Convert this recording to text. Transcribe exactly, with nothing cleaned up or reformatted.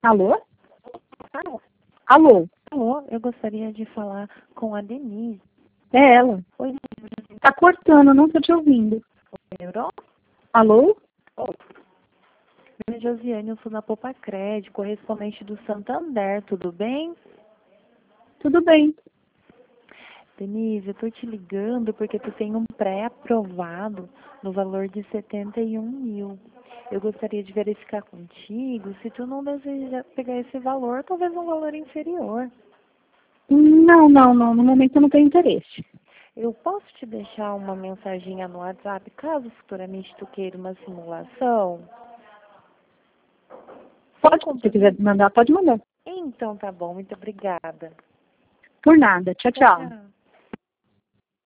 Alô? Alô? Alô? Alô, eu gostaria de falar com a Denise. É ela. Oi, Tá cortando, não tô te ouvindo. Neuro? Alô? Oi. Meu nome é Josiane, eu sou da Popa Crédito, correspondente do Santander, tudo bem? Tudo bem. Denise, eu tô te ligando porque tu tem um pré-aprovado no valor de setenta e um mil. Eu gostaria de verificar contigo se tu não deseja pegar esse valor, talvez um valor inferior. Não, não, não. No momento eu não tenho interesse. Eu posso te deixar uma mensaginha no WhatsApp caso futuramente tu queira uma simulação? Pode, se você quiser mandar, pode mandar. Então tá bom, muito obrigada. Por nada. Tchau, Tchau, tchau. tchau.